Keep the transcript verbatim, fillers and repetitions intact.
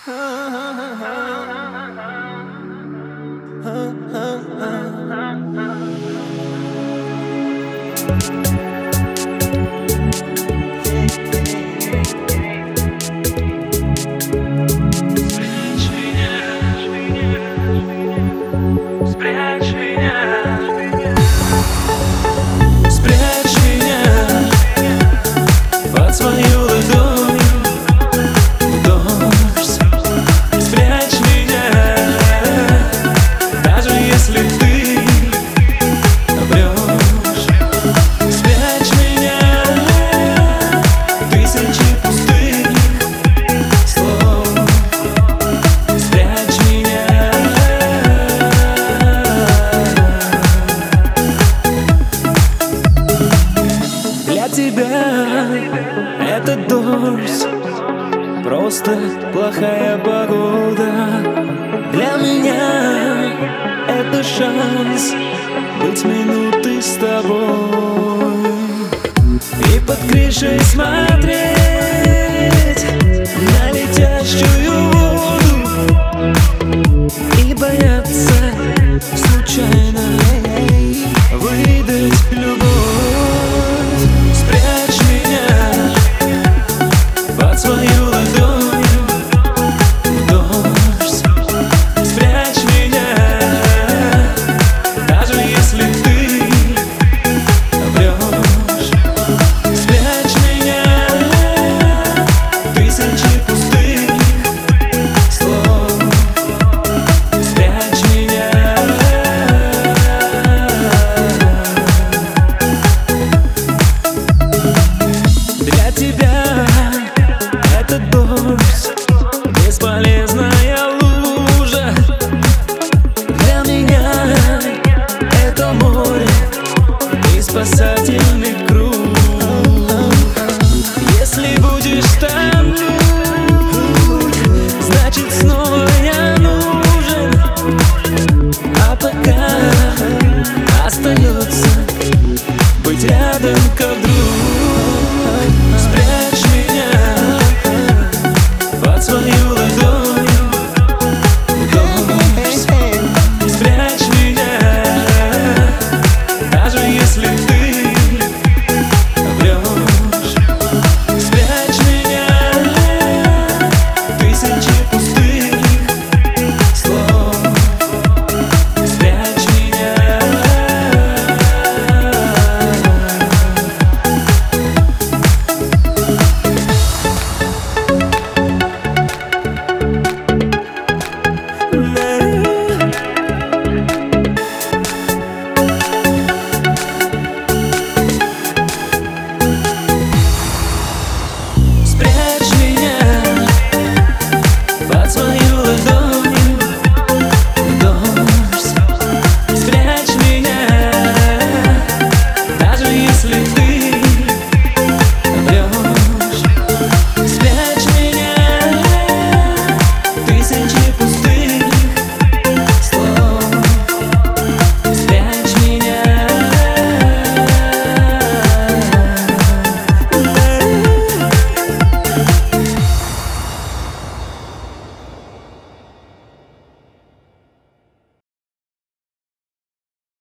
Спрячь меня, спрячь меня под свою ладонь, дождь. Спрячь меня, даже если ты врешь. Спрячь меня, тысячи пустых слов. Спрячь меня. Для тебя этот дождь просто плохая погода. Для меня это шанс быть минуты с тобой и под крышей смотреть на летящую воду и бояться случайно выдать любовь. Спрячь меня под свою ладонь.